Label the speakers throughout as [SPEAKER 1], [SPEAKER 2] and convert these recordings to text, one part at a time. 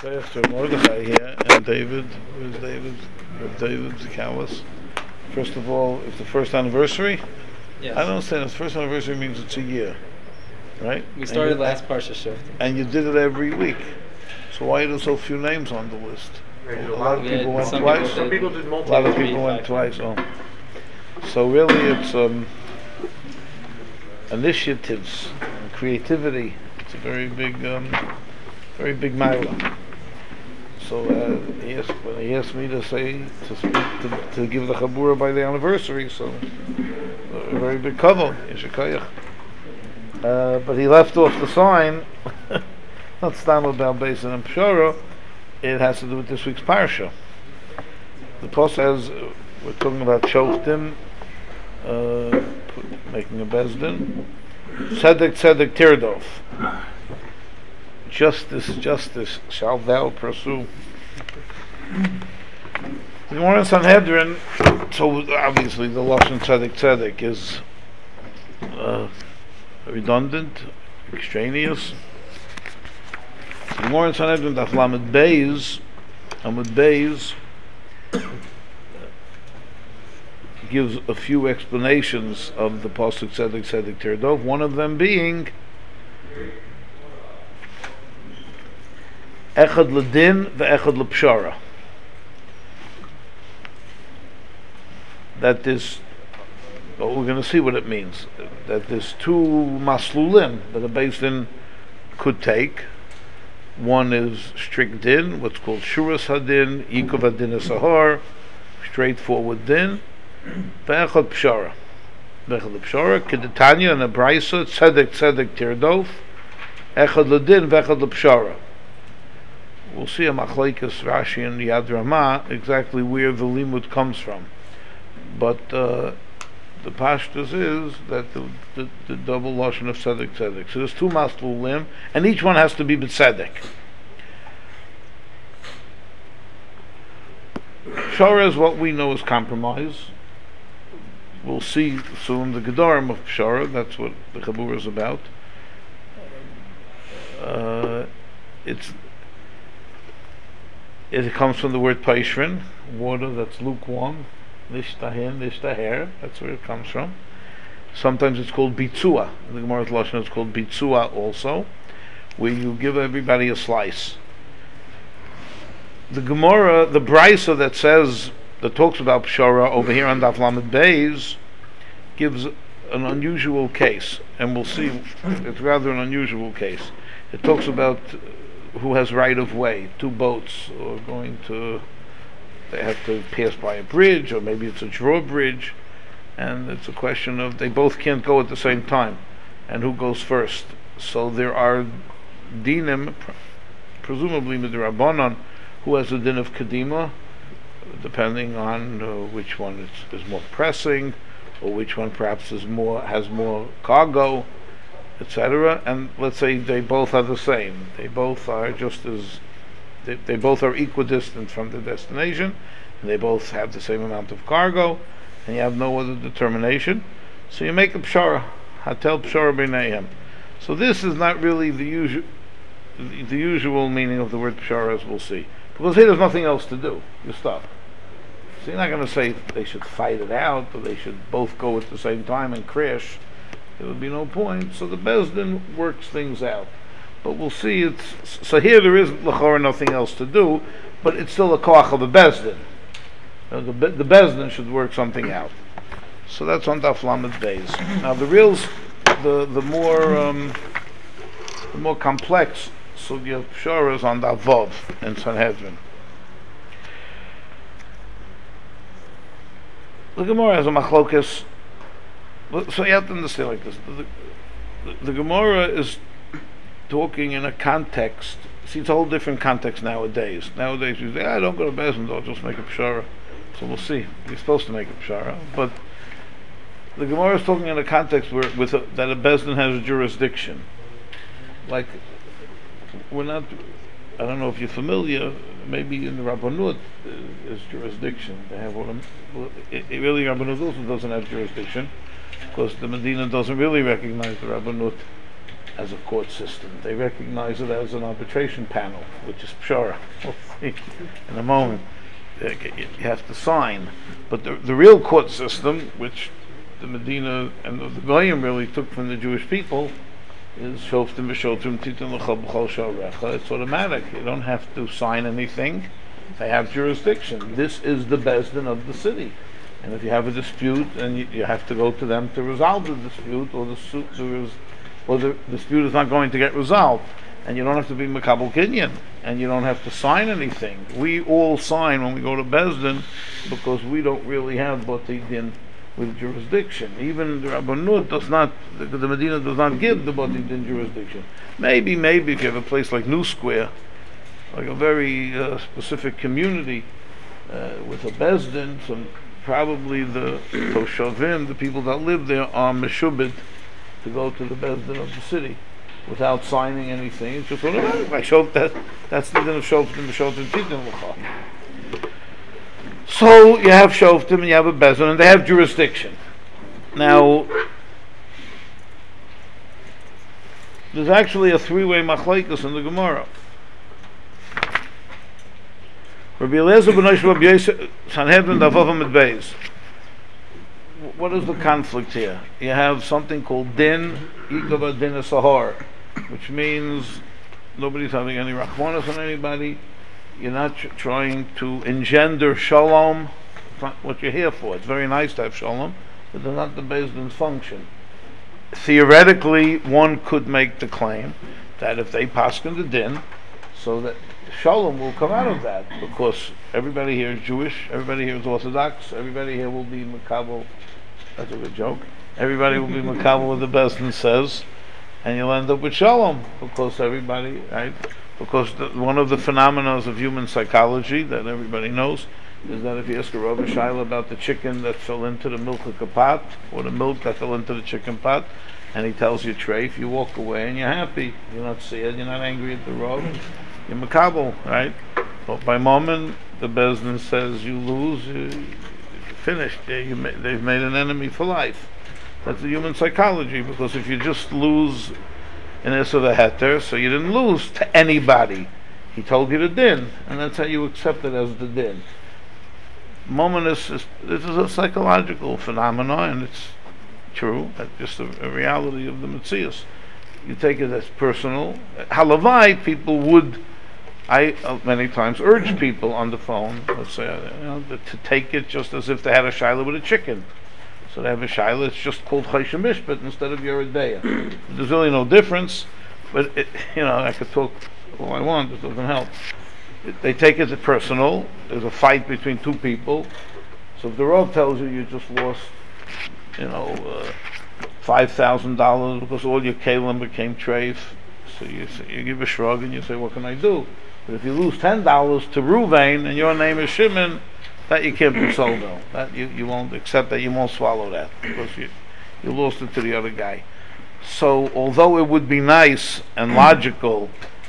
[SPEAKER 1] Pastor Mordechai here, and David. Where's David? David Zakawas. First of all, it's the first anniversary.
[SPEAKER 2] Yes.
[SPEAKER 1] I don't understand. If the first anniversary means it's a year, right?
[SPEAKER 2] We started last Parsha Shift.
[SPEAKER 1] And you did it every week. So why are there so few names on the list? A lot of people went twice.
[SPEAKER 3] Some people did
[SPEAKER 1] A
[SPEAKER 3] multiple.
[SPEAKER 1] lot of people went twice. Oh. So really, it's initiatives, and creativity. It's a very big mile. So he asked me to speak to give the chabura by the anniversary. So a very big kavod, yeshakayach. But he left off the sign. Not stam about Beis and Pshara. It has to do with this week's parsha. The post says we're talking about shoftim, making a bezdin. Tzedek tirdof. Justice shall thou pursue. The Gemara in Sanhedrin, so obviously the lashon tzedek is redundant, extraneous. The Gemara in Sanhedrin, Daf Lamed Beis, gives a few explanations of the pasuk tzedek tirdof. One of them being Echad Ledin ve'Echad Lepshara. That is, well, we're going to see what it means. That there's two maslulim that a Beis Din could take. One is strict din, what's called shuras hadin, yikov hadin sahar, straightforward din. Ve'Echad Pshara. Ve'Echad Pshara, Kedetanya and a Braisa, tzedek tirdof, Echad Ledin ve'Echad Lepshara. We'll see a machlekes Rashi and Yad Ramah exactly where the limud comes from, but the pashtus is that the double lashon of tzedek. So there's two maslulim, and each one has to be b'tzedek. Pshara is what we know as compromise. We'll see soon the gedarim of Pshara. That's what the chabur is about. It comes from the word paishrin, water that's lukewarm, nishtahin, nishtaher, that's where it comes from. Sometimes it's called bitzua. In the Gemara's lashon it's called bitzua also, where you give everybody a slice. The Gemara, the Braisa that talks about Pshara over here on Daf Lamed Beis, gives an unusual case, and we'll see it's rather an unusual case. It talks about who has right of way. Two boats are they have to pass by a bridge, or maybe it's a drawbridge, and it's a question of they both can't go at the same time, and who goes first. So there are dinim, presumably midrabanan, who has a din of kedima, depending on which one is more pressing, or which one perhaps has more cargo, etc. And let's say they both are the same. They both are they both are equidistant from the destination, and they both have the same amount of cargo, and you have no other determination. So you make a pshara, hatel pshara b'neihem. So this is not really the usual meaning of the word pshara, as we'll see, because here there's nothing else to do. You stop. So you're not going to say they should fight it out, or they should both go at the same time and crash. There would be no point. So the Beis Din works things out. But we'll see. So here there is l'chora nothing else to do, but it's still a koach of a Beis Din. The Beis Din should work something out. So that's on Daf Lamed Beis. Now the more complex sugya of Pshara is on Daf Vav in Sanhedrin. The Gemara has a machlokes. So you have to understand like this. The Gemara is talking in a context. See, it's a whole different context nowadays. Nowadays you say, don't go to Beis Din, I'll just make a pshara. So we'll see. You're supposed to make a pshara. But the Gemara is talking in a context where that a Beis Din has a jurisdiction. Like, we're not, I don't know if you're familiar, maybe in the Rabbanut is jurisdiction. They have really Rabbanut also doesn't have jurisdiction, because the Medina doesn't really recognize the Rabbanut as a court system. They recognize it as an arbitration panel, which is pshara. We'll see in a moment. You have to sign. But the real court system, which the Medina and the Goyim really took from the Jewish people, is shoftim b'shoftim titin l'chol b'chol sharecha. It's automatic. You don't have to sign anything. They have jurisdiction. This is the Beis Din of the city. And if you have a dispute, and you have to go to them to resolve the dispute, or the dispute is not going to get resolved, and you don't have to be Makabel Kinyan, and you don't have to sign anything. We all sign when we go to Beis Din because we don't really have Bati Din with jurisdiction. Even the Rabbanut does not, the Medina does not give the Bati Din jurisdiction. Maybe if you have a place like New Square, like a very specific community with a Beis Din, so probably the Toshavim, the people that live there, are meshubed to go to the Beis Din of the city without signing anything. It's just automatic. Like that's the din of shoftim b'shoftim titin l'chol. So you have shoftim and you have a Beis Din, and they have jurisdiction. Now, there's actually a three-way machlekes in the Gemara. Rabbi Eliezer ben Oshua Rabbi Yosef Sanhedrin Daf Amud Beis. What is the conflict here? You have something called din, Yikava din Sahar, which means nobody's having any rachmanas on anybody. You're not trying to engender shalom. It's not what you're here for. It's very nice to have shalom, but it's not the Beis Din's function. Theoretically, one could make the claim that if they paskin the din, so that shalom will come out of that, because everybody here is Jewish, everybody here is Orthodox, everybody here will be Makabel. That's a good joke. Everybody will be Makabel what the Beis Din says, and you'll end up with shalom, because everybody, right? Because one of the phenomena of human psychology that everybody knows is that if you ask a Rav Shaila about the chicken that fell into the milk of the pot, or the milk that fell into the chicken pot, and he tells you treif, you walk away and you're happy. You're not sad, you're not angry at the Rav. You're Makabel, right? But by moment the Beis Din says you lose, you're finished. They've made an enemy for life. That's the human psychology, because if you just lose in this or the heter, so you didn't lose to anybody. He told you the din, and that's how you accept it as the din. Moment this is a psychological phenomenon, and it's true. That's just a reality of the Metzius. You take it as personal. Halavai, people would, I many times urge people on the phone, let's say, to take it just as if they had a shaila with a chicken. So they have a shaila, it's just called Choshen Mishpat instead of Yeridea. There's really no difference, but I could talk all I want, it doesn't help. They take it as personal. There's a fight between two people. So if the Rav tells you just lost, $5,000 because all your kalim became treif, so you give a shrug and you say, what can I do? But if you lose $10 to Ruvain and your name is Shimon, that you can't be sold on. That you won't accept that, you won't swallow that, because you lost it to the other guy. So although it would be nice and logical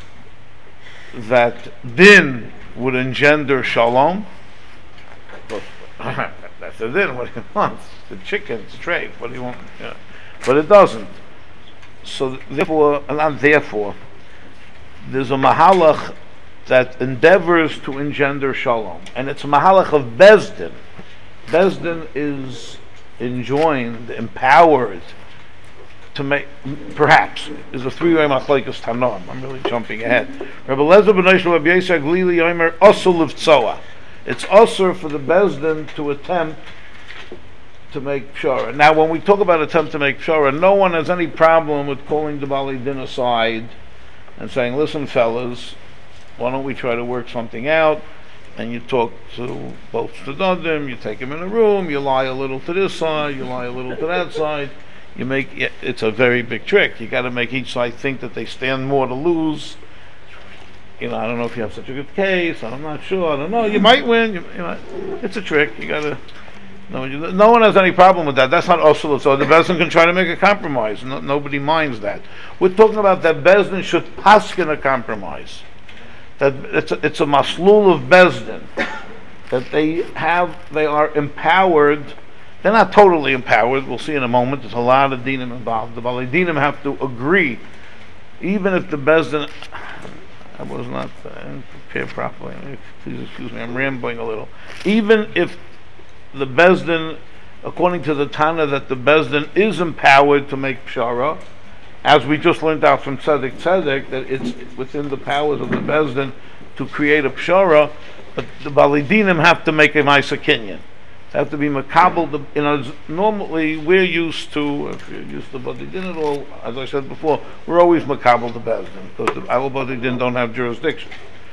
[SPEAKER 1] that din would engender shalom, but that's the din, what he wants, the chicken, treif, what do you want? Yeah. But it doesn't. So therefore, there's a mahalach that endeavors to engender shalom, and it's a mahalach of Beis Din. Beis Din is enjoined, empowered to make, perhaps, is a three-way machlekes Tanoim. I'm really jumping ahead. Rabbi Eliezer ben Oshua Rabbi Yosef Glili Yomer Osur Livtzoa. It's osur for the Beis Din to attempt to make pshara. Now, when we talk about attempt to make pshara, no one has any problem with calling the Bali Din aside and saying, listen fellas, why don't we try to work something out? And you talk to both Tzedadim, you take them in a room, you lie a little to this side, you lie a little to that side, it's a very big trick. You got to make each side think that they stand more to lose. I don't know if you have such a good case, I'm not sure, I don't know, you might win, it's a trick. You got to, no one has any problem with that. That's not osur. So the Beis Din can try to make a compromise. Nobody minds that. We're talking about that Beis Din should paskin a compromise. That it's a maslul of Beis Din. That they are empowered. They're not totally empowered. We'll see in a moment. There's a lot of dinim involved. The Balei Dinim have to agree even if the Bezdin, I was not prepared properly. Please excuse me, I'm rambling a little. Even if the Bezdin, according to the Tana, that the Bezdin is empowered to make pshara, as we just learned out from Tzedek Tzedek, that it's within the powers of the Bezdin to create a pshara, but the Balidinim have to make a Maisa Kinyan. They have to be makabel. Normally we're used to, if you're used to Badidin at all, as I said before, we're always makabel the Bezdin, because the Al Badidin don't have jurisdiction.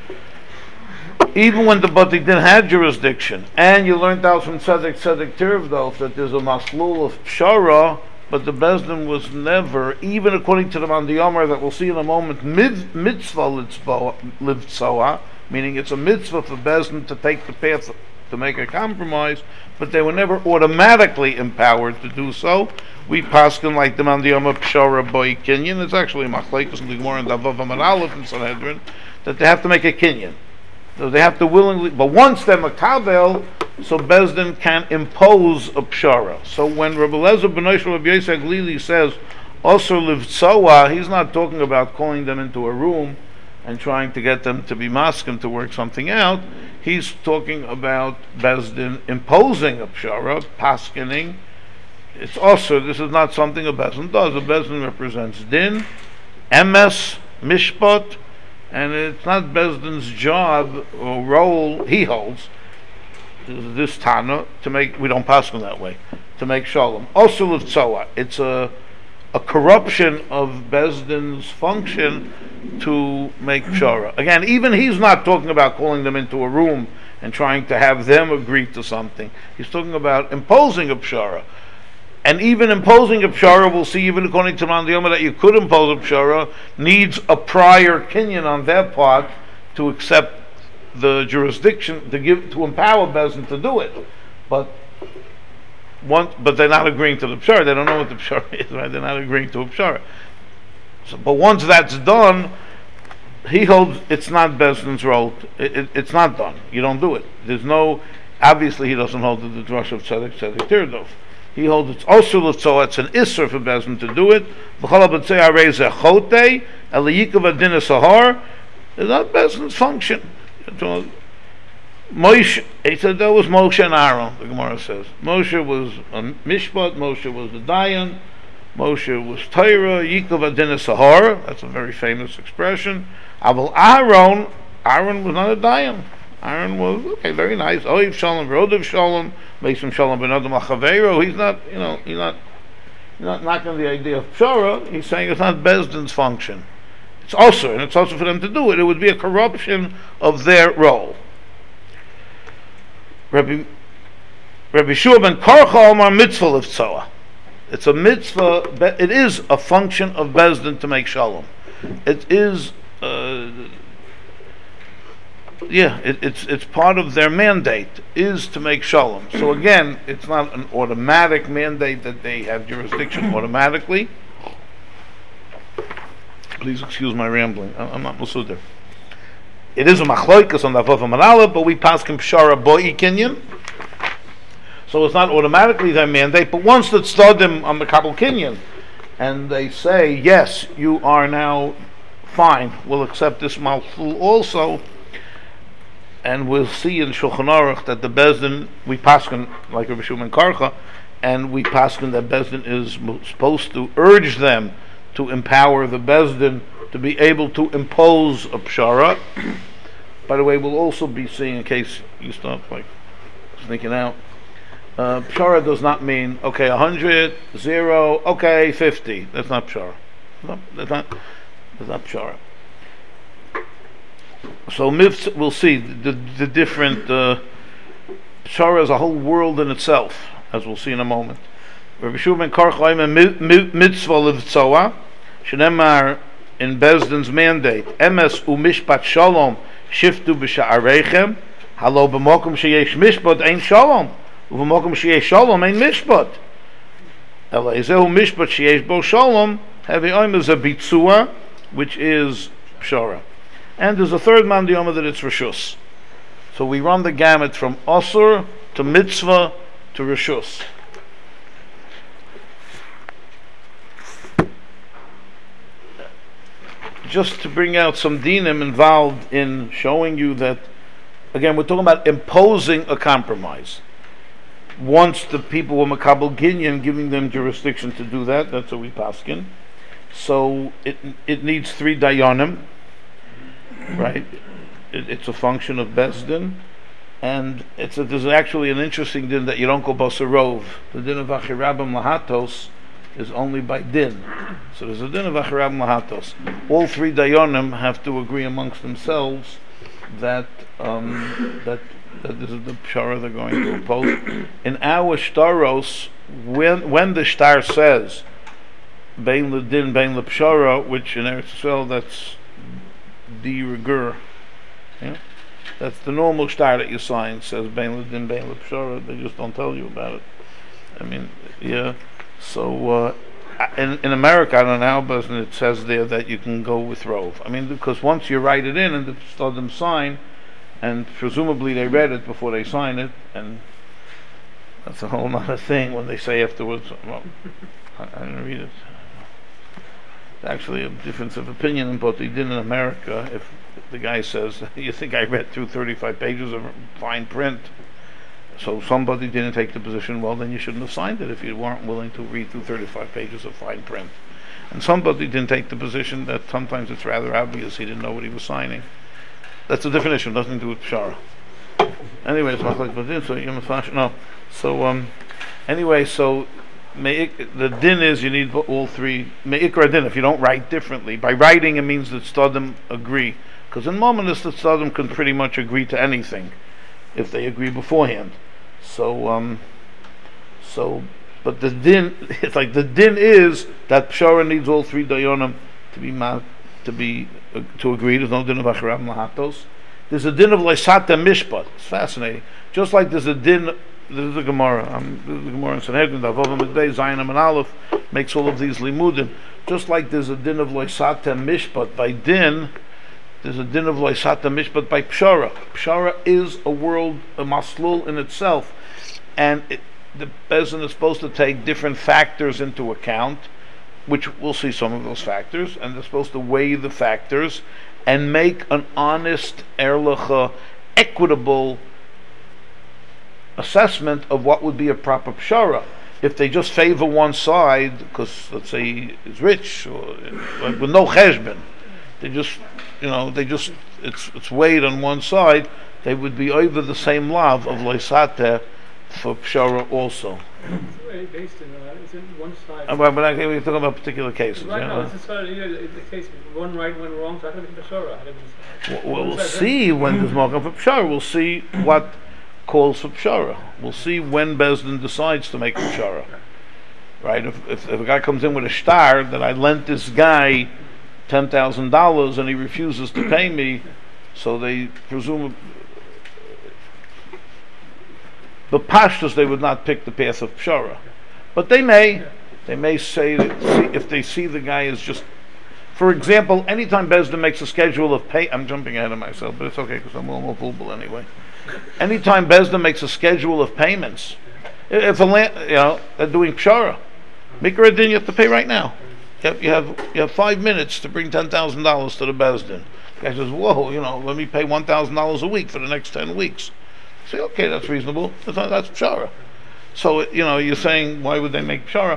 [SPEAKER 1] Even when the Badidin had jurisdiction, and you learned out from Tzedek Tirvdov that there's a maslul of pshara, but the Bezdin was never, even according to the Mandi Yomer that we'll see in a moment, mitzvah livtzoa, meaning it's a mitzvah for Bezdin to take the path to make a compromise, but they were never automatically empowered to do so. We paskin like the Mandi Yomer pshara boy kinyan. It's actually machlekes in the Gemara and Davav Amar Aleph in Sanhedrin that they have to make a kinyan. So they have to willingly, but once they're makabel, so Bezdin can impose a pshara. So when Rabbi Lezer ben Oshel Rabbi Yosef Glili says Osur livtzoa, he's not talking about calling them into a room and trying to get them to be maskim to work something out. He's talking about Bezdin imposing a pshara, paskining. It's also, this is not something a Bezdin does. A Bezdin represents din, emes, mishpat, and it's not Bezdin's job or role he holds, this Tana, to make, we don't pass him that way, to make shalom. Also livtzoa, it's a corruption of Bezdin's function to make pshara. Again, even he's not talking about calling them into a room and trying to have them agree to something. He's talking about imposing a pshara. And even imposing a pshara, we'll see, even according to Mandi Yomer, that you could impose a pshara, needs a prior kinyan on their part to accept the jurisdiction, to empower Bezdin to do it. But they're not agreeing to the pshara. They don't know what the pshara is, right? They're not agreeing to a pshara. So, but once that's done, he holds it's not Bezdin's role. It's not done. You don't do it. There's no. Obviously, he doesn't hold to the drush of Tzedek Tirdov. He holds it's also so it's an isser for Bezdin to do it. It's not Bezdin's function. Moshe, he said that was Moshe and Aaron. The Gemara says Moshe was a mishpat. Moshe was the dayan. Moshe was Torah. Yikov adin sahar. That's a very famous expression. Aval Aaron was not a dayan. Aaron was okay, very nice. Oiv shalom, v'rodiv shalom, meisum shalom ben adam achaveiro. He's not, he's not knocking the idea of pshara. He's saying it's not Bezdin's function. It's also, and it's also for them to do it. It would be a corruption of their role. Rabbi Shua ben Karcha Omar mitzvah livtzoa. It's a mitzvah. It is a function of Bezdin to make shalom. It is. It's part of their mandate is to make shalom. So again, it's not an automatic mandate that they have jurisdiction automatically. Please excuse my rambling. I'm not musuder. It is a machloikas on the Davav Amar Aleph, but we pass him pshara boi kinyan. So it's not automatically their mandate, but once it's them on the Kabul Kinyan, and they say, yes, you are now fine, we'll accept this malful also, and we'll see in Shulchan Aruch that the Bezdin, we paskin like Rabbi Shimon Karcha, and we paskin that Bezdin is supposed to urge them to empower the Bezdin to be able to impose a pshara. By the way, we'll also be seeing, in case you start like sneaking out, pshara does not mean 100, 0, 50. That's not pshara. That's not pshara. So we'll see the different pshara is a whole world in itself, as we'll see in a moment. Rabbi Shimon Karcha mitzvah livtzoa shenemar in Bezdin's mandate emes umishpat shalom shiftu b'sha'areichem halo b'mokum sheyesh mishpat ein shalom u'b'mokum sheyesh shalom ein mishpat ela ezehu mishpat sheyesh bo shalom hevi oim is a bitzua, which is pshara. And there's a third Mandi Yomer that it's Rishus. So we run the gamut from Osur to Mitzvah to Rishus. just to bring out some dinim involved in showing you that, again, we're talking about imposing a compromise. Once the people were makabel ginyan, giving them jurisdiction to do that, that's what we paskin. So it needs 3 dayanim, right? It's a function of Bezdin, and there's actually an interesting din that you don't go basarov. The din of achirabim lahatos is only by din. So there's a din of achirabim lahatos. All 3 dayanim have to agree amongst themselves that this is the pshara they're going to impose. In our shtaros, when the shtar says bein ledin, bein lepshara, which in Eretz Yisrael that's de rigueur, yeah? That's the normal shtar that you sign, says bein ledin, bein lepshara. They just don't tell you about it. I mean, yeah. So in America, I don't know, but it says there that you can go with rove. I mean, because once you write it in and the them sign, and presumably they read it before they sign it, and that's a whole other thing when they say afterwards, well, I didn't read it. There's actually a difference of opinion in what they did in America. If the guy says, you think I read through 35 pages of fine print, so somebody didn't take the position, well then you shouldn't have signed it if you weren't willing to read through 35 pages of fine print. And somebody didn't take the position that sometimes it's rather obvious he didn't know what he was signing. That's a different issue, nothing to do with Pshara. Anyway, it's not like Badin, so you're Mefash. No. So, anyway, so the din is you need all 3. Me'ikra din, if you don't write differently. By writing, it means that Stadim agree. Because in Mominus, the Stadim can pretty much agree to anything if they agree beforehand. So, but the din, it's like the din is that Pshara needs all 3 dayanim to agree. There's no din of achirav lahatos. There's a din of leisata mishpat. It's fascinating. Just like there's a din. There's a Gemara. There's a Gemara in Sanhedrin. Davavam Medbei Zayin and Aleph makes all of these limudim. Just like there's a din of leisata mishpat by din, there's a din of leisata mishpat by pshara. Pshara is a world, a maslul in itself, and the Bezin is supposed to take different factors into account, which we'll see some of those factors, and they're supposed to weigh the factors and make an honest, erlacha, equitable assessment of what would be a proper pshara. If they just favor one side, because let's say he's rich, or with no cheshbon, it's weighed on one side, they would be over the same lav of leisateh for pshara also.
[SPEAKER 3] Based in one side.
[SPEAKER 1] But we're talking about particular cases.
[SPEAKER 3] Right now, it's the case one right, one wrong. So I don't think pshara.
[SPEAKER 1] We'll see when there's markup for pshara. We'll see what calls for pshara. We'll see when Bezdin decides to make a pshara. Right? If a guy comes in with a shtar that I lent this guy $10,000 and he refuses to pay me, so they presume. The pashtus, they would not pick the path of pshara, but they may say that if they see the guy is just, for example, anytime Bezdin makes a schedule of pay, I'm jumping ahead of myself, but it's okay because I'm more vulnerable anyway. Anytime Bezdin makes a schedule of payments, if they're doing pshara, mikra din, you have to pay right now. You have 5 minutes to bring $10,000 to the Bezdin. The guy says, whoa, let me pay $1,000 a week for the next 10 weeks. Say, okay, that's reasonable. That's pshara. So, you're saying, why would they make pshara?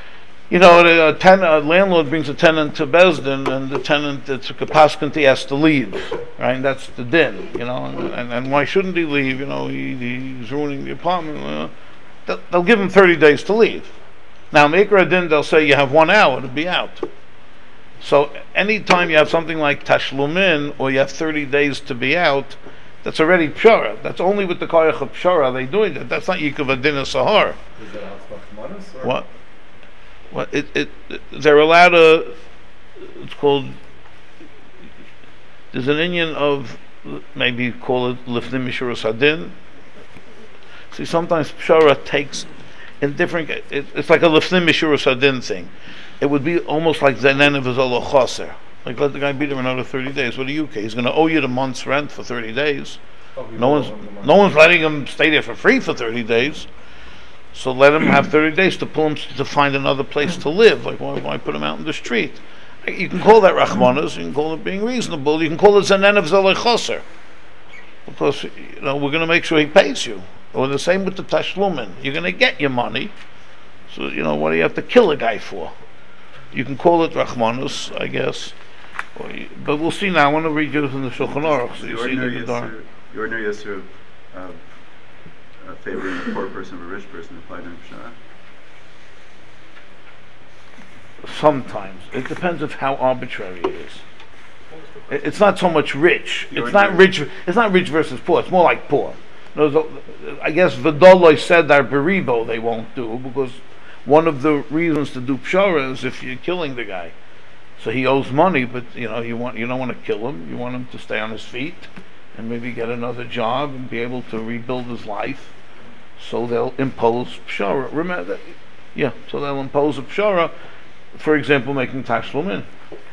[SPEAKER 1] A landlord brings a tenant to Bezdin, and the tenant, it's a kapaskanti, has to leave. Right? And that's the din, and why shouldn't he leave? He's ruining the apartment. They'll give him 30 days to leave. Now, Mikra din, they'll say you have 1 hour to be out. So, anytime you have something like tashlumin, or you have 30 days to be out, that's already pshara. That's only with the koyach of pshara they doing that. That's not yikuv adina sahar.
[SPEAKER 4] Is that outside
[SPEAKER 1] what? What? They're allowed to. It's called. There's an Indian of maybe call it lifnim mishurus adin. See, sometimes pshara takes in different. It's like a lifnim mishurus adin thing. It would be almost like zenen of his chaser. Like, let the guy beat him another 30 days. What do you care? He's going to owe you the month's rent for 30 days. No one's letting him stay there for free for 30 days. So let him have 30 days to pull him to find another place to live. Like, why put him out in the street? You can call that rachmanas, you can call it being reasonable, you can call it zanen of zalei choser, because we're going to make sure he pays you. Or the same with the tashlumin, you're going to get your money, so what do you have to kill a guy for? You can call it rachmanas, I guess, but we'll see now. I want to read you from the Shulchan Aruch, so you see the Gedar.
[SPEAKER 5] The ordinary yisur of favoring a poor person or a rich person applied in Pshara?
[SPEAKER 1] Sometimes it depends of how arbitrary it is. It's not so much rich. It's not rich. It's not rich versus poor. It's more like poor. I guess V'doloi said that beribo they won't do, because one of the reasons to do pshara is if you're killing the guy, so he owes money, but you don't want to kill him. You want him to stay on his feet and maybe get another job and be able to rebuild his life. So they'll impose pshara. Remember that, so they'll impose a pshara. For example, making tashlumin.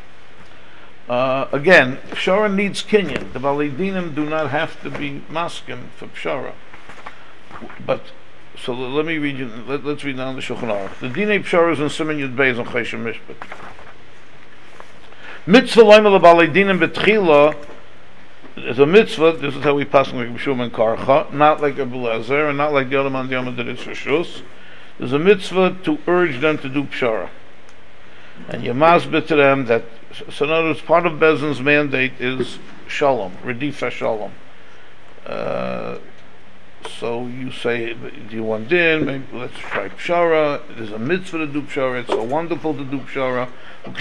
[SPEAKER 1] Again, pshara needs kinyan. The balei dinim do not have to be maskim for pshara. But so let me read you. Let's read down the Shulchan Aruch. The dinei pshara is in Siman Yud Beis on Choshen Mishpat. Mitzvah loyma lebalei dinim betchila is a mitzvah. This is how we pass like B'Shum and Karcha, not like Rebbe Lezer, and not like the other man the Yom Ha'Didis Rishus. There's a mitzvah to urge them to do pshara. And you masbit to them that, so in other words, part of Bezin's mandate is shalom, redifa shalom. So you say, do you want din? Maybe let's try pshara. There's a mitzvah to do pshara. It's so wonderful to do pshara.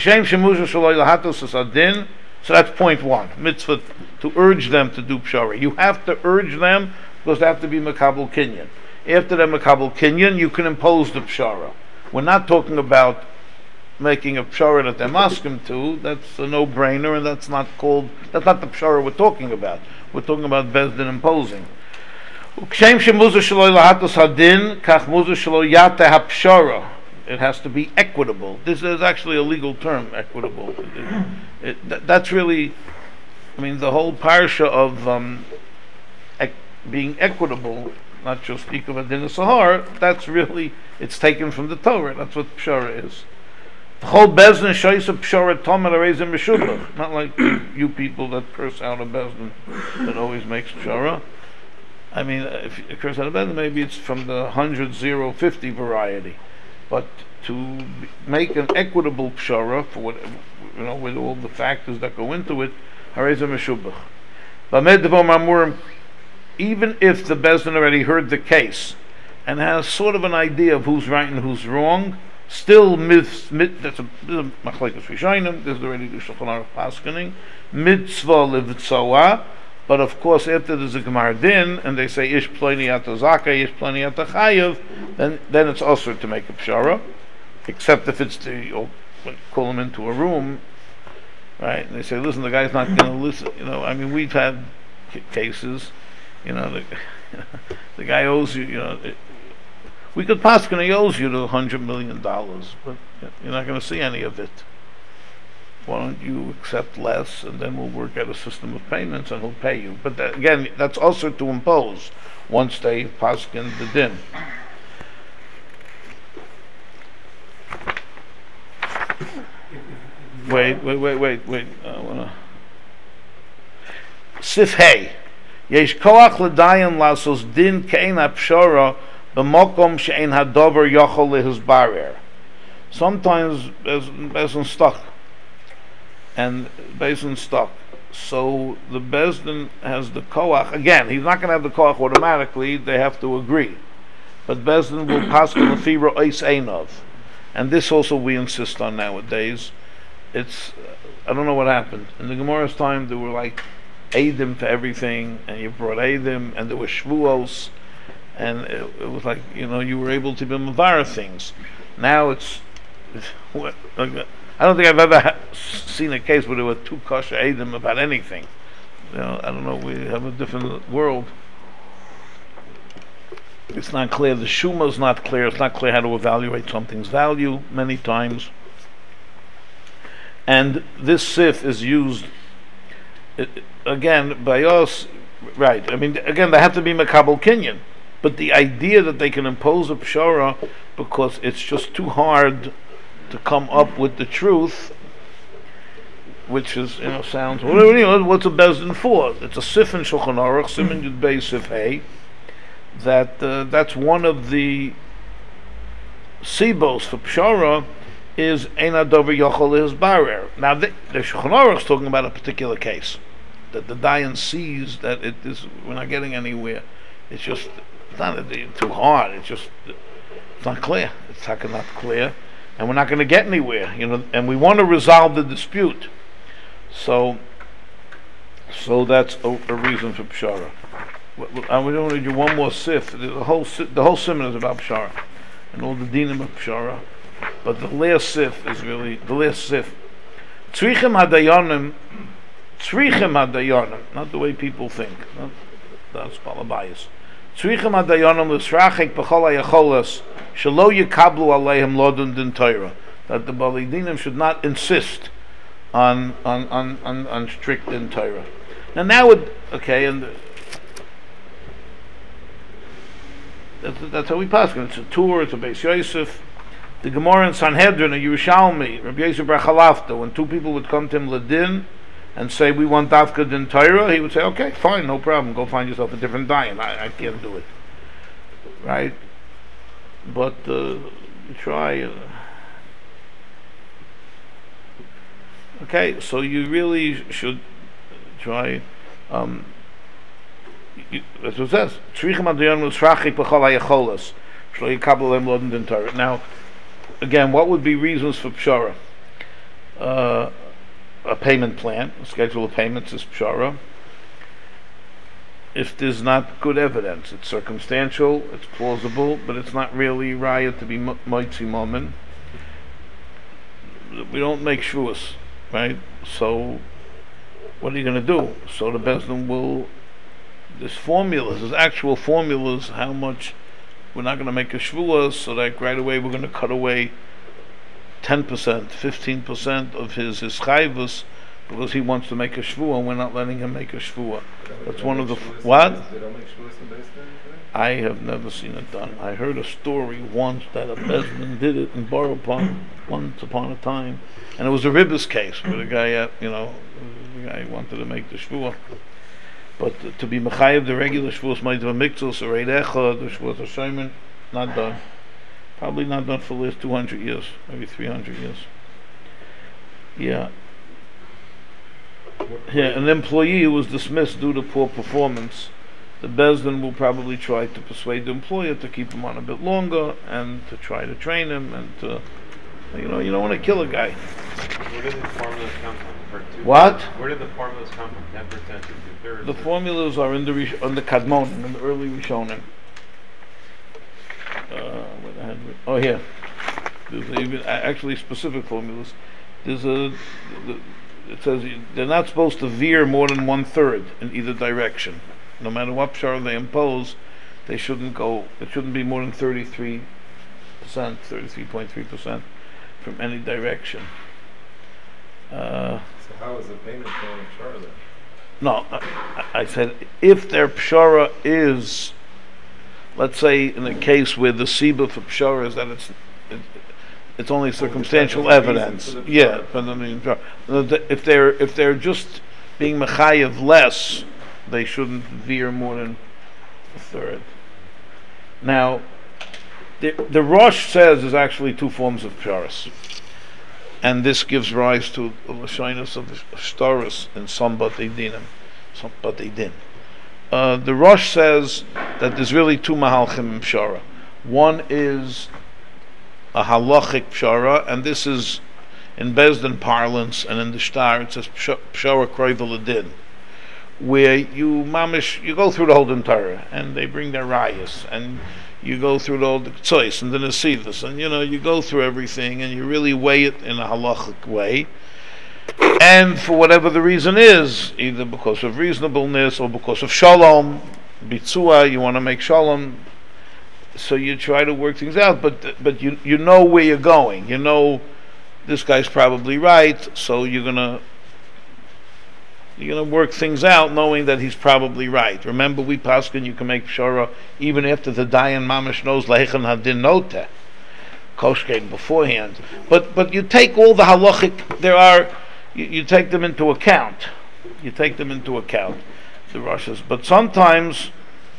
[SPEAKER 1] So that's point one, mitzvah to urge them to do pshara. You have to urge them because they have to be makabel kinyan. After they're makabel kinyan, you can impose the pshara. We're not talking about making a pshara that they're maskim to. That's a no-brainer, and that's not the pshara we're talking about. We're talking about Bezdin imposing. It has to be equitable. This is actually a legal term, equitable. That's really, the whole parsha of being equitable, not just Ikav Adin Sahar, that's really, it's taken from the Torah. That's what pshara is. The whole Bezdin shows a pshara tomer areizim b'shubach. Not like you people that curse out a Bezdin that always makes pshara. If you curse out a Bezdin, maybe it's from the 100-0-50 variety. But to make an equitable pshara for what, with all the factors that go into it, areizim b'shubach. B'med devar mamurim, even if the Bezdin already heard the case and has sort of an idea of who's right and who's wrong, still that's a machlekes rishonim. There's already the Shulchan Aruch paskening mitzvah livtzoa, but of course after there's a gemar din and they say ish ploni ata zaka, ish ploni ata chayav, then it's also to make a pshara, except if it's call him into a room, right? And they say, listen, the guy's not going to listen. We've had cases, the guy owes you, we could paskin he owes you $100 million, but you're not going to see any of it. Why don't you accept less, and then we'll work out a system of payments, and he'll pay you. But again, that's also to impose once they paskin the din. Wait. I wanna. Sif hey, yesh koach l'dayan lasos din kein apshara. Sometimes Bezdin stuck, and Bezdin stuck. So the Bezdin has the koach. Again, he's not going to have the koach automatically. They have to agree. But Bezdin will pass the lefira ois einov, and this also we insist on nowadays. It's I don't know what happened in the Gemara's time. There were like eidim for everything, and you brought eidim, and there were shvuos. And it was like, you were able to be mavara things. Now I don't think I've ever seen a case where there were two kosher edim about anything. I don't know, we have a different world. It's not clear, the shuma is not clear, it's not clear how to evaluate something's value many times. And this sif is used, again, by us, right, again, they have to be makabel kinyan. But the idea that they can impose a pshara because it's just too hard to come up with the truth, which is, sounds, what's a Bezdin for? It's a Sif in Shulchan Aruch, Siman Yud Beis Sif Hey, that's one of the sibos for Pshara, is Ein Adover Yochel is Barer. Now, the Shulchan Aruch is talking about a particular case, that the Dayan sees that we're not getting anywhere. It's just, it's not too hard, it's not clear. It's not clear, and we're not going to get anywhere, and we want to resolve the dispute. So that's a reason for Pshara. I'm going to read you one more sif. The whole simon is about Pshara, and all the dinim of Pshara. But the last sif is really the last sif. Tzrichem hadayanim, not the way people think. That's balabayas. Tzrichem hadayanim l'srachik b'chol hayacholas shelo yikablu aleihem lodun din Torah. That the Balei Dinim should not insist on strict din Torah. Now and that's how we pass it. It's a tour. It's a Beis Yosef. The Gemara in Sanhedrin, a Yerushalmi, Rabbi Yosef bar Chalafta, when two people would come to him ledin and say, we want Dafka din Torah, he would say, okay, fine, no problem, go find yourself a different dayan. I can't do it. Right? But try. Okay, so you really should try. That's what it says. Now, again, what would be reasons for Pshara? A payment plan, a schedule of payments is Pshara. If there's not good evidence, it's circumstantial, it's plausible, but it's not really raya to be moitzi momen. We don't make shvuas, right? So, what are you going to do? So the Bezdin will. There's actual formulas how much we're not going to make a shvuah, so that right away we're going to cut away 10%, 15% of his chayvus because he wants to make a shvuah and we're not letting him make a shvuah. That's one of the what? I have never seen it done. I heard a story once that a Bezdin did it in Boropon once upon a time, and it was a ribbis case where the guy wanted to make the shvuah. But to be mechayev the regular shvuos might have a miktzos or eidecha, the shvuos of Shaiman, not done. Probably not done for the last 200 years, maybe 300 years. Yeah. An employee who was dismissed due to poor performance, the Bezdin will probably try to persuade the employer to keep him on a bit longer and to try to train him and to, you don't want to kill a guy.
[SPEAKER 6] Where did the formulas come from?
[SPEAKER 1] What?
[SPEAKER 6] Where did the formulas come from? 10% to 2/3?
[SPEAKER 1] The formulas are in the Kadmonim, in the early Rishonim. Here. There's even actually specific formulas. It says they're not supposed to veer more than 1/3 in either direction. No matter what pshara they impose, they shouldn't go. It shouldn't be more than 33%, 33.3% from any direction.
[SPEAKER 4] So how is the payment plan of pshara then?
[SPEAKER 1] No, I said if their pshara is, let's say, in a case where the siba for pshara is that it's only circumstantial evidence. Yeah, but I mean, if they're just being mechayev less, they shouldn't veer more than 1/3. Now, the Rosh says there's actually two forms of psharas, and this gives rise to the lashonos of shtaros in some batei dinim, some batei din. The Rosh says that there's really two mahalchim in pshara. One is a halachic pshara, and this is in Bezdin parlance, and in the shtar it says pshara kroivel din, where you go through the whole Torah, and they bring their rayas, and you go through all the tzois and the nesivos, and you go through everything, and you really weigh it in a halachic way. And for whatever the reason is, either because of reasonableness or because of shalom, bitzua, you want to make shalom, so you try to work things out. But you know where you're going. You know this guy's probably right, so you're gonna work things out knowing that he's probably right. Remember, we paskin you can make pshara even after the dayan mamash knows leichan hadin noteh koshkein beforehand. But you take all the halachic. There are you take them into account. You take them into account, the rushes. But sometimes,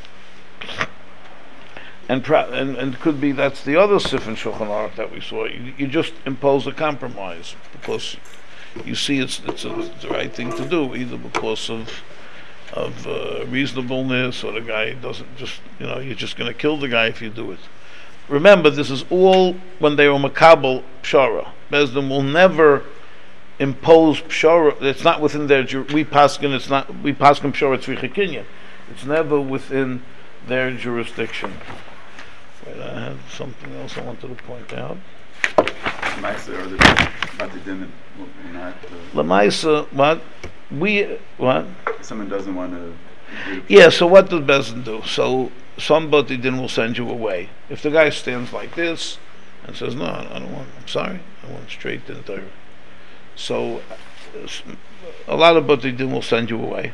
[SPEAKER 1] and could be that's the other sif in Shulchan Aruch that we saw. You just impose a compromise because you see it's the right thing to do, either because of reasonableness, or the guy doesn't just, you're just going to kill the guy if you do it. Remember, this is all when they were makabel pshara. Bezdin will never impose pshara. It's not within their. We paskin pshara tzricha kinyan. It's never within their jurisdiction. Wait, I had something else I wanted to point out.
[SPEAKER 5] Lamaisa, or the din will not.
[SPEAKER 1] Lamaisa, what? If
[SPEAKER 5] someone doesn't want to.
[SPEAKER 1] Yeah. So what does Bezdin do? So somebody then will send you away. If the guy stands like this and says, "No, I don't want. I'm sorry. I want straight in Torah." So a lot of Bati din will send you away.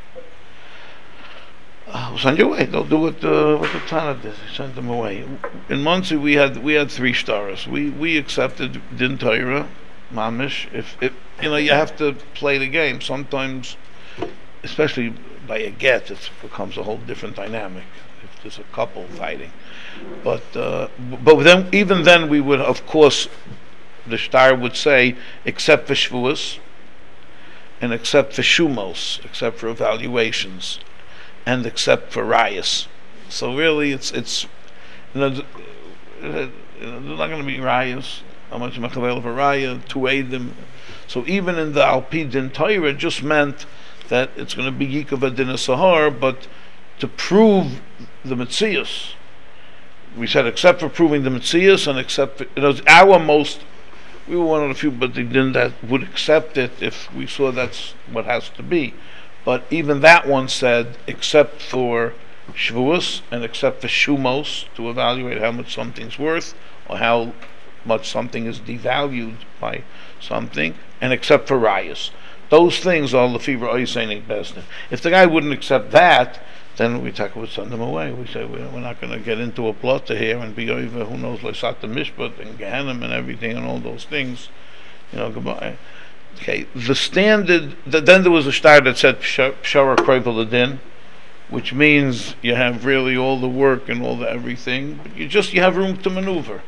[SPEAKER 1] We'll send you away. They'll do what the Tana did. They sent them away. In Muncie, we had 3 stars. We accepted din Torah, mamish. If you have to play the game. Sometimes, especially by a get, it becomes a whole different dynamic. If there's a couple fighting, but then even then we would, of course, the star would say, except for shvuas, and except for shumos, except for evaluations, and except for rayas. So really, it's there's not going to be rayas. How much mechavel for raya to aid them? So even in the Alpi Din Torah, it just meant that it's going to be Yikav Din Sahar, but to prove the Metzias. We said except for proving the Metzias, and except for, we were one of the few, but they didn't that would accept it if we saw that's what has to be. But even that one said except for Shavuos and except for Shumos, to evaluate how much something's worth or how much something is devalued by something, and except for Rayas. Those things are Lefibra Oisenik Besdin. If the guy wouldn't accept that, then we would send them away. We say we're not going to get into a plotter here and be over who knows Lesat the Mishpat and Gehenna and everything and all those things. Goodbye. Okay, the standard. Then there was a star that said Pshara Kroivel Adin, which means you have really all the work and all the everything, but you have room to maneuver.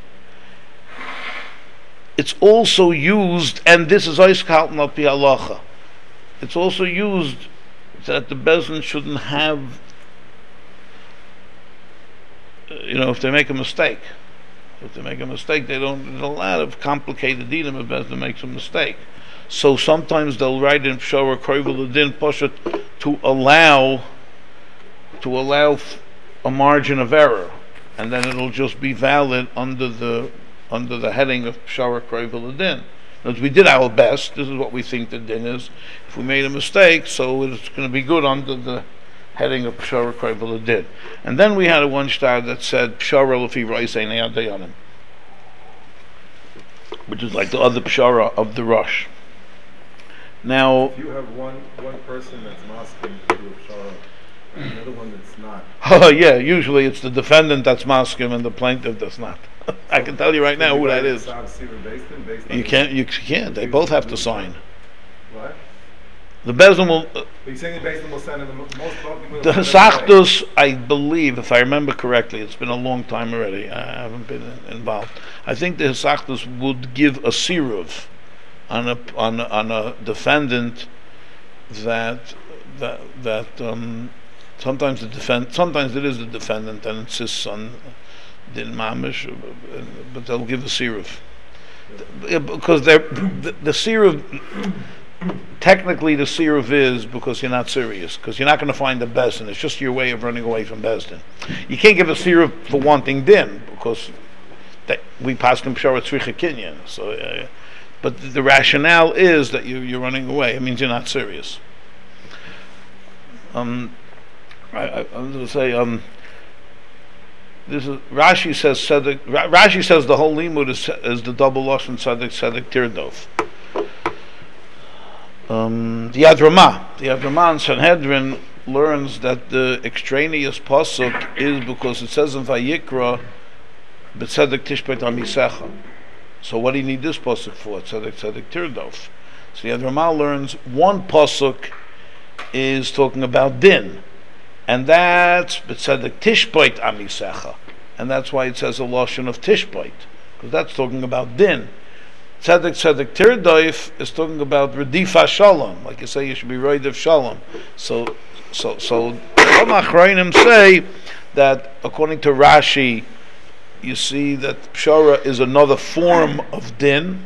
[SPEAKER 1] It's also used, and this is Oiskalten al Pi Halacha. It's also used that the Bezdin shouldn't have. If they make a mistake, they don't. There's a lot of complicated dinim if Bezdin makes a mistake. So sometimes they'll write in Pshara Kroivel Adin Poshet to allow a margin of error, and then it'll just be valid under the heading of Pshara Kroivel Adin. We did our best. This is what we think the din is. If we made a mistake, so it's going to be good under the heading of Pshara Kroivel Adin. And then we had a one star that said Pshara Lefi Reisei Neyad Dayanim, which is like the other Pshara of the Rush. Now,
[SPEAKER 4] if you have one person that's masking to do a pshara, another one that's not.
[SPEAKER 1] Oh yeah, usually it's the defendant that's masking and the plaintiff that's not. I can tell you right now who that is. You can't. They both have to sign.
[SPEAKER 4] What?
[SPEAKER 1] The Bezdin will.
[SPEAKER 4] You're saying the Bezdin will sign in
[SPEAKER 1] the Hesachdus, I believe, if I remember correctly, it's been a long time already. I haven't been involved. I think the Hesachdus would give a siruv on a defendant that sometimes it is the defendant and insists on din mamish, but they'll give a siruv because the siruv. Technically, the siruv is because you're not serious, because you're not going to find the Bezdin. It's just your way of running away from Bezdin. You can't give a siruv for wanting din because we pass him pshara tzricha kinyan. So, but the rationale is that you're running away. It means you're not serious. I'm going to say this is Rashi says tzedek. Rashi says the whole limud is the double lashon tzedek tirdof. The Yad Ramah in Sanhedrin learns that the extraneous pasuk is because it says in Vayikra, "B'tzedek tishpet amisecha." So what do you need this pasuk for? Tzedek tirdof. So the Ramah learns one pasuk is talking about din, and that's b'tzedek tishbait amisecha, and that's why it says a lashon of tishbait, because that's talking about din. Tzedek tirdoif is talking about redifa shalom, like you say you should be roid of shalom. So some Achrayim say that according to Rashi, you see that pshara is another form of din,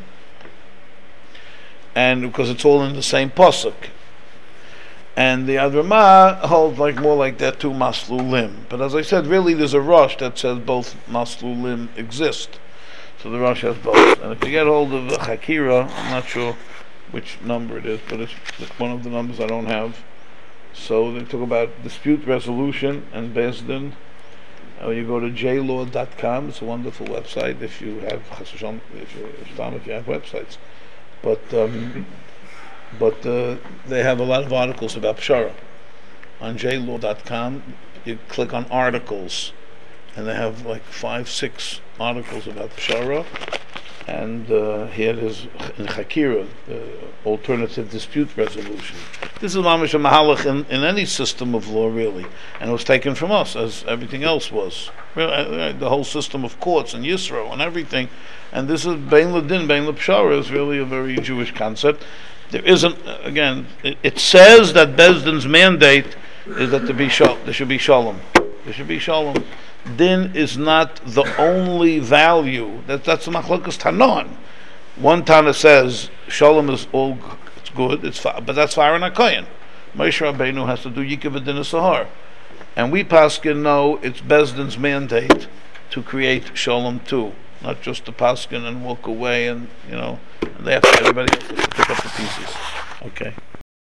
[SPEAKER 1] and because it's all in the same pasuk. And the Adramah holds more like that two maslulim. But as I said, really there's a rush that says both maslulim exist. So the rush has both. And if you get hold of the Chakira, I'm not sure which number it is, but it's one of the numbers I don't have. So they talk about dispute resolution and Bezdin. You go to jlaw.com. It's a wonderful website if you have if you have websites. But they have a lot of articles about Pshara. On jlaw.com, you click on articles, and they have 5-6 articles about Pshara. And here it is in Chakira, alternative dispute resolution. This is mamish a mahalach in any system of law, really, and it was taken from us, as everything else was. The whole system of courts and Yisro and everything. And this is Bein Ladin, Bein L'Pshara is really a very Jewish concept. There isn't, again, it says that Bezdin's mandate is that there should be shalom. There should be shalom. Din is not the only value. That's the Machlokas Tanon. One Tana says shalom is all, it's good, but that's far and Akoyan. Moshe Rabbeinu has to do Yikav Din Sahar. And we Paskin know it's Bezdin's mandate to create shalom too. Not just to Paskin and walk away and, and everybody else has to pick up the pieces. Okay.